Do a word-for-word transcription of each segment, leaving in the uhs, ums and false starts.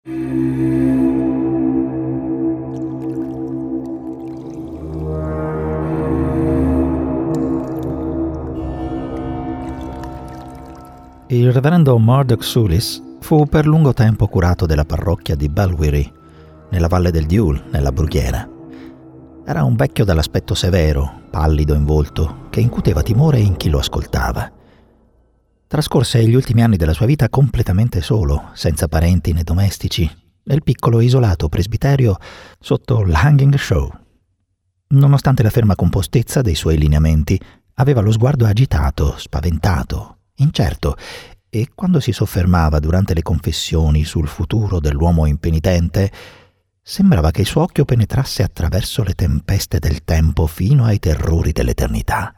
Il reverendo Murdoch Sulis fu per lungo tempo curato della parrocchia di Balwearie, nella valle del Dule, nella Brughiera. Era un vecchio dall'aspetto severo, pallido in volto, che incuteva timore in chi lo ascoltava. Trascorse gli ultimi anni della sua vita completamente solo, senza parenti né domestici, nel piccolo isolato presbiterio sotto l'Hanging Show. Nonostante la ferma compostezza dei suoi lineamenti, aveva lo sguardo agitato, spaventato, incerto, e quando si soffermava durante le confessioni sul futuro dell'uomo impenitente, sembrava che il suo occhio penetrasse attraverso le tempeste del tempo fino ai terrori dell'eternità.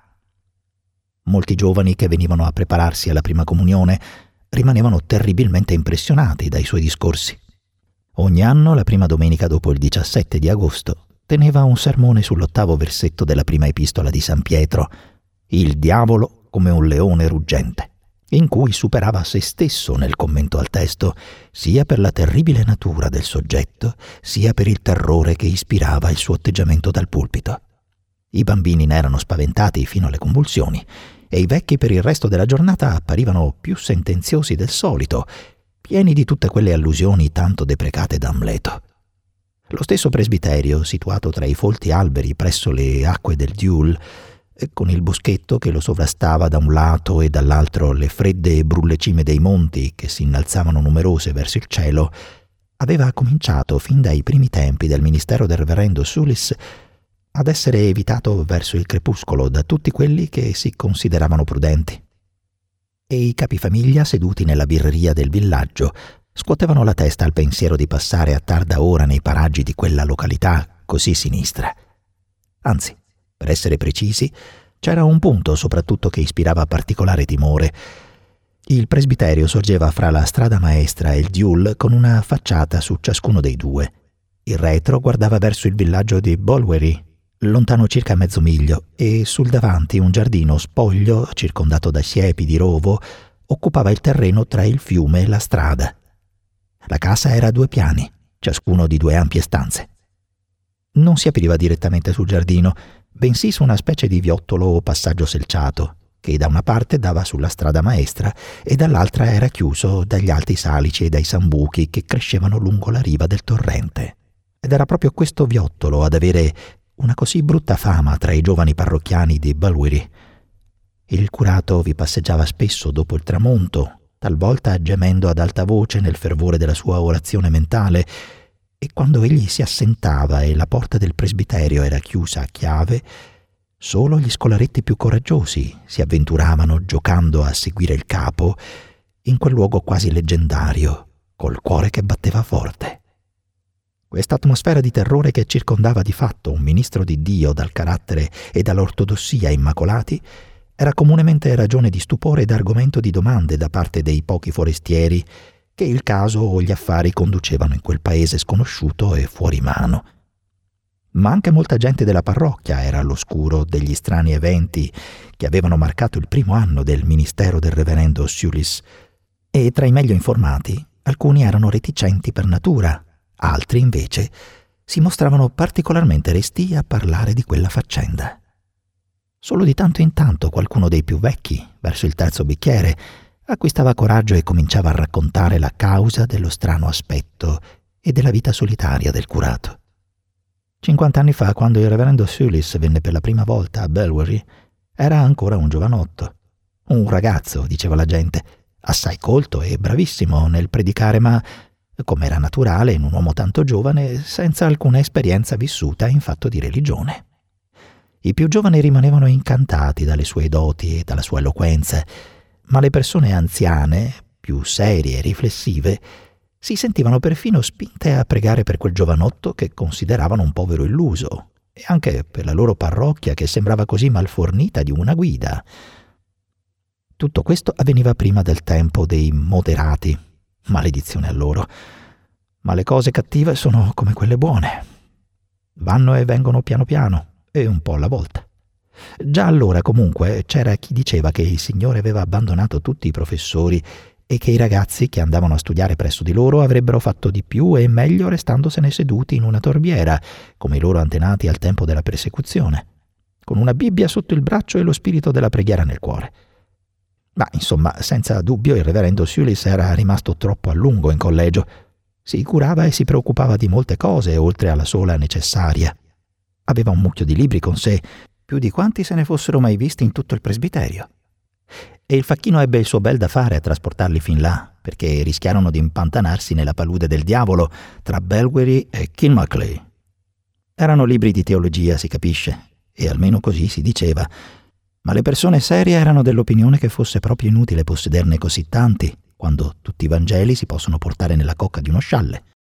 Molti giovani che venivano a prepararsi alla prima comunione rimanevano terribilmente impressionati dai suoi discorsi. Ogni anno, la prima domenica dopo il diciassette di agosto, teneva un sermone sull'ottavo versetto della prima epistola di San Pietro, il diavolo come un leone ruggente, in cui superava se stesso nel commento al testo, sia per la terribile natura del soggetto, sia per il terrore che ispirava il suo atteggiamento dal pulpito. I bambini ne erano spaventati fino alle convulsioni, e i vecchi per il resto della giornata apparivano più sentenziosi del solito, pieni di tutte quelle allusioni tanto deprecate da Amleto. Lo stesso presbiterio, situato tra i folti alberi presso le acque del Dule, con il boschetto che lo sovrastava da un lato e dall'altro le fredde brullecime dei monti che si innalzavano numerose verso il cielo, aveva cominciato fin dai primi tempi del ministero del reverendo Sulis ad essere evitato verso il crepuscolo da tutti quelli che si consideravano prudenti. E i capifamiglia seduti nella birreria del villaggio scuotevano la testa al pensiero di passare a tarda ora nei paraggi di quella località così sinistra. Anzi, per essere precisi, c'era un punto soprattutto che ispirava particolare timore. Il presbiterio sorgeva fra la strada maestra e il Dule con una facciata su ciascuno dei due. Il retro guardava verso il villaggio di Balwearie, lontano circa mezzo miglio, e sul davanti un giardino spoglio, circondato da siepi di rovo, occupava il terreno tra il fiume e la strada. La casa era a due piani, ciascuno di due ampie stanze. Non si apriva direttamente sul giardino, bensì su una specie di viottolo o passaggio selciato, che da una parte dava sulla strada maestra e dall'altra era chiuso dagli alti salici e dai sambuchi che crescevano lungo la riva del torrente. Ed era proprio questo viottolo ad avere una così brutta fama tra i giovani parrocchiani di Balwearie. Il curato vi passeggiava spesso dopo il tramonto, talvolta gemendo ad alta voce nel fervore della sua orazione mentale, e quando egli si assentava e la porta del presbiterio era chiusa a chiave, solo gli scolaretti più coraggiosi si avventuravano giocando a seguire il capo in quel luogo quasi leggendario, col cuore che batteva forte. Questa atmosfera di terrore che circondava di fatto un ministro di Dio dal carattere e dall'ortodossia immacolati era comunemente ragione di stupore ed argomento di domande da parte dei pochi forestieri che il caso o gli affari conducevano in quel paese sconosciuto e fuori mano. Ma anche molta gente della parrocchia era all'oscuro degli strani eventi che avevano marcato il primo anno del ministero del reverendo Sulis, e tra i meglio informati alcuni erano reticenti per natura, altri invece si mostravano particolarmente restii a parlare di quella faccenda. Solo di tanto in tanto qualcuno dei più vecchi, verso il terzo bicchiere, acquistava coraggio e cominciava a raccontare la causa dello strano aspetto e della vita solitaria del curato. Cinquant'anni fa, quando il reverendo Sulis venne per la prima volta a Balwearie, era ancora un giovanotto. Un ragazzo, diceva la gente, assai colto e bravissimo nel predicare, ma, come era naturale in un uomo tanto giovane, senza alcuna esperienza vissuta in fatto di religione. I più giovani rimanevano incantati dalle sue doti e dalla sua eloquenza, ma le persone anziane, più serie e riflessive, si sentivano perfino spinte a pregare per quel giovanotto che consideravano un povero illuso, e anche per la loro parrocchia che sembrava così malfornita di una guida. Tutto questo avveniva prima del tempo dei moderati, maledizione a loro, ma le cose cattive sono come quelle buone. Vanno e vengono piano piano, e un po' alla volta. Già allora, comunque, c'era chi diceva che il Signore aveva abbandonato tutti i professori e che i ragazzi che andavano a studiare presso di loro avrebbero fatto di più e meglio restandosene seduti in una torbiera, come i loro antenati al tempo della persecuzione, con una Bibbia sotto il braccio e lo spirito della preghiera nel cuore. Ma insomma, senza dubbio il reverendo Sulis era rimasto troppo a lungo in collegio. Si curava e si preoccupava di molte cose oltre alla sola necessaria. Aveva un mucchio di libri con sé, più di quanti se ne fossero mai visti in tutto il presbiterio. E il facchino ebbe il suo bel da fare a trasportarli fin là, perché rischiarono di impantanarsi nella palude del diavolo tra Balwearie e Kilmacleay. Erano libri di teologia, si capisce, e almeno così si diceva, ma le persone serie erano dell'opinione che fosse proprio inutile possederne così tanti, quando tutti i Vangeli si possono portare nella cocca di uno scialle.